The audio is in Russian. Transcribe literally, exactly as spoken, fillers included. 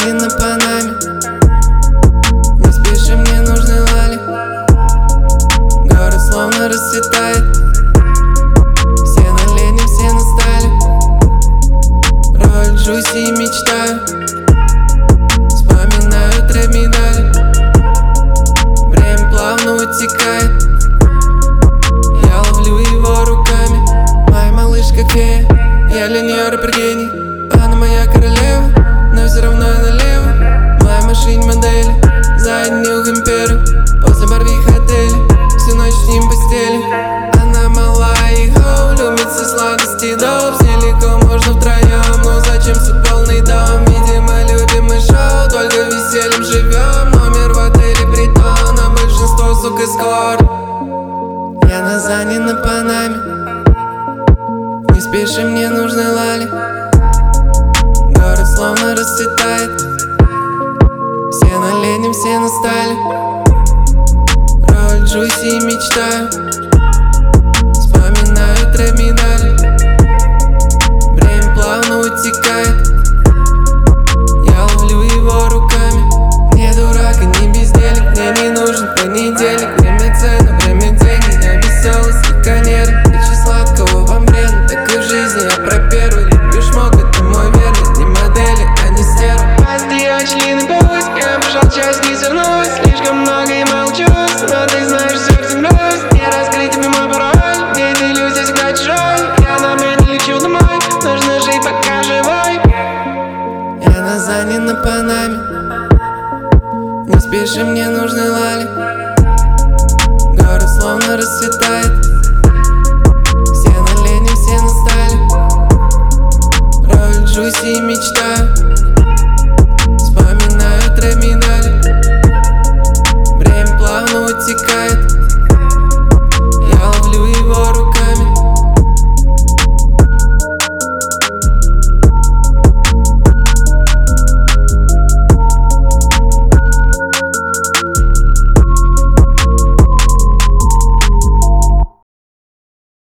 Зане на Панаме. Не спеши, мне нужны лали. Город словно расцветает. Все на лени, все на стали. Роль Джуси и мечтаю. Вспоминаю трэп медали. Время плавно утекает. Я ловлю его руками. Моя малышка фея, я для нее рэпер гений. Она моя королева, но все равно я налево. В моей машине модели, задних империю. После Барвих отеля, всю ночь с ним в постели. Она мала и хоу, любит все сладости доп. С ней легко можно втроем, но зачем все полный дом? Видимо, любим мы шоу, только весельем живем. Номер в отеле притон, а большинство, сука, скоро. Я на Зане на Панаме. Не спеши, мне нужны лали. Город словно расцветает. Все на лени, все на стали. Роль Джуси и мечтаю. Вспоминаю трэп медали. Время плавно утекает. Я ловлю его руками. Не дурак и не бездельник. Мне не нужен понедельник. Время цену, время деньги. Я веселый, слегка нервный. Очень сладкого вам вредно. Так и в жизни я про первый. Люблю шмок, это мой верный. Не модели, а не стерва. Постоянный длинный путь, я прошел часть, не вернусь. Слишком много и молчу, но ты знаешь, сердце грусть. Не раскрыть тебе мой пароль, где ты иллюзия всегда чужой. Я на медне лечу домой, нужно жить пока живой. Я на Зане на Панаме. Не спеши, мне нужны лали. Город словно расцветает.